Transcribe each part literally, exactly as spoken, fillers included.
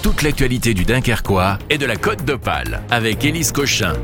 toute l'actualité du Dunkerquois et de la Côte d'Opale avec Élise Cochin.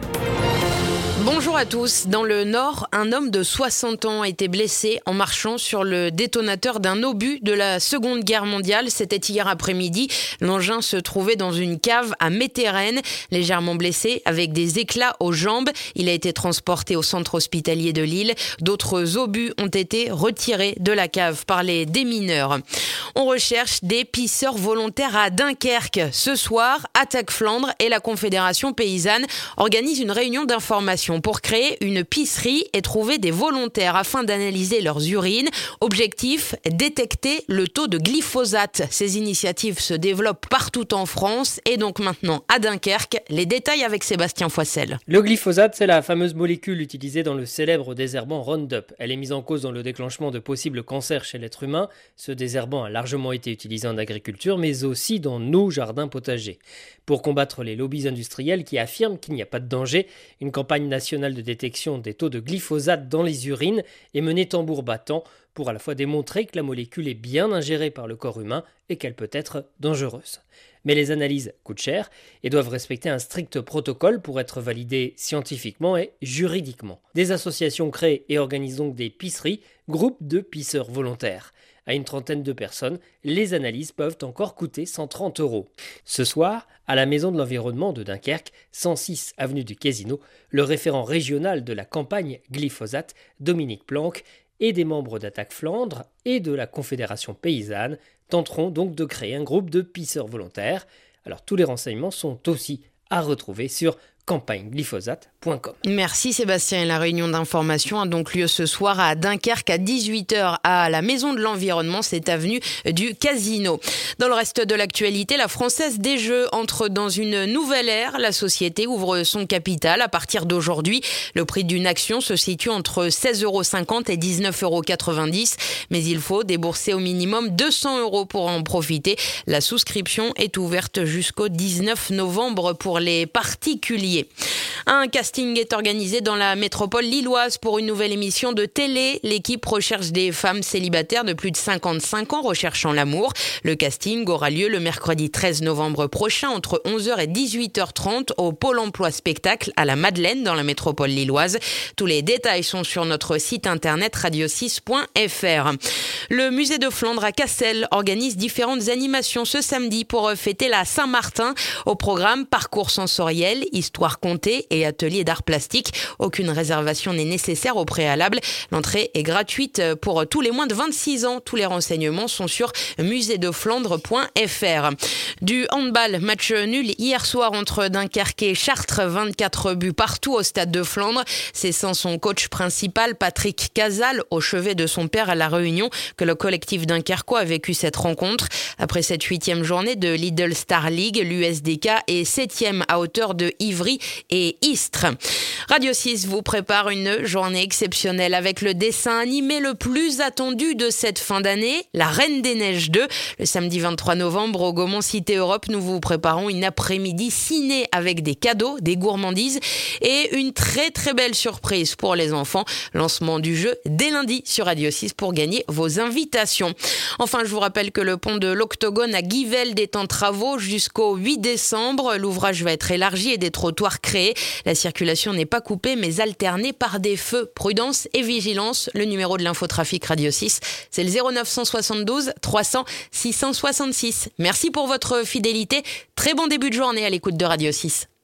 Bonjour à tous. Dans le Nord, un homme de soixante ans a été blessé en marchant sur le détonateur d'un obus de la Seconde Guerre mondiale. C'était hier après-midi. L'engin se trouvait dans une cave à Métérennes. Légèrement blessé, avec des éclats aux jambes, il a été transporté au centre hospitalier de Lille. D'autres obus ont été retirés de la cave par les démineurs. On recherche des pisseurs volontaires à Dunkerque. Ce soir, Attaque Flandre et la Confédération paysanne organisent une réunion d'information pour créer une pisserie et trouver des volontaires afin d'analyser leurs urines. Objectif, détecter le taux de glyphosate. Ces initiatives se développent partout en France et donc maintenant à Dunkerque. Les détails avec Sébastien Foissel. Le glyphosate, c'est la fameuse molécule utilisée dans le célèbre désherbant Roundup. Elle est mise en cause dans le déclenchement de possibles cancers chez l'être humain. Ce désherbant a largement été utilisé en agriculture, mais aussi dans nos jardins potagers. Pour combattre les lobbies industriels qui affirment qu'il n'y a pas de danger, une campagne nationale de détection des taux de glyphosate dans les urines est menée tambour battant pour à la fois démontrer que la molécule est bien ingérée par le corps humain et qu'elle peut être dangereuse. Mais les analyses coûtent cher et doivent respecter un strict protocole pour être validées scientifiquement et juridiquement. Des associations créent et organisent donc des pisseries, groupes de pisseurs volontaires. À une trentaine de personnes, les analyses peuvent encore coûter cent trente euros. Ce soir, à la Maison de l'Environnement de Dunkerque, cent six avenue du Casino, le référent régional de la campagne glyphosate, Dominique Planck, et des membres d'Attaque Flandre et de la Confédération paysanne tenteront donc de créer un groupe de pisseurs volontaires. Alors tous les renseignements sont aussi à retrouver sur campagne glyphosate point com. Merci Sébastien. Et la réunion d'information a donc lieu ce soir à Dunkerque à dix-huit heures à la Maison de l'Environnement, cette avenue du Casino. Dans le reste de l'actualité, la Française des Jeux entre dans une nouvelle ère. La société ouvre son capital à partir d'aujourd'hui. Le prix d'une action se situe entre seize euros cinquante et dix-neuf euros quatre-vingt-dix. Mais il faut débourser au minimum deux cents euros pour en profiter. La souscription est ouverte jusqu'au dix-neuf novembre pour les particuliers. Un casting est organisé dans la métropole lilloise pour une nouvelle émission de télé. L'équipe recherche des femmes célibataires de plus de cinquante-cinq ans recherchant l'amour. Le casting aura lieu le mercredi treize novembre prochain entre onze heures et dix-huit heures trente au Pôle emploi spectacle à la Madeleine dans la métropole lilloise. Tous les détails sont sur notre site internet radio six point f r. Le musée de Flandre à Cassel organise différentes animations ce samedi pour fêter la Saint-Martin. Au programme, parcours sensoriel, histoire comptée et atelier d'art plastique. Aucune réservation n'est nécessaire au préalable. L'entrée est gratuite pour tous les moins de vingt-six ans. Tous les renseignements sont sur musée de flandre point f r. Du handball, match nul hier soir entre Dunkerque et Chartres, vingt-quatre buts partout au stade de Flandre. C'est sans son coach principal, Patrick Casal, au chevet de son père à La Réunion, que le collectif dunkerquois a vécu cette rencontre. Après cette huitième journée de Lidl Star League, l'U S D K est septième à hauteur de Ivry et Istres. Radio six vous prépare une journée exceptionnelle avec le dessin animé le plus attendu de cette fin d'année, La Reine des Neiges deux. Le samedi vingt-trois novembre au Gaumont Cité Europe, nous vous préparons une après-midi ciné avec des cadeaux, des gourmandises et une très très belle surprise pour les enfants. Lancement du jeu dès lundi sur Radio six pour gagner vos invitations. Enfin, je vous rappelle que le pont de l'Octogone à Guyvelde est en travaux jusqu'au huit décembre. L'ouvrage va être élargi et des trottoirs créés. La circulation n'est pas coupée mais alternée par des feux. Prudence et vigilance. Le numéro de l'infotrafic Radio six, c'est le zéro neuf cent soixante-douze trois cents six cent soixante-six. Merci pour votre fidélité. Très bon début de journée à l'écoute de Radio six.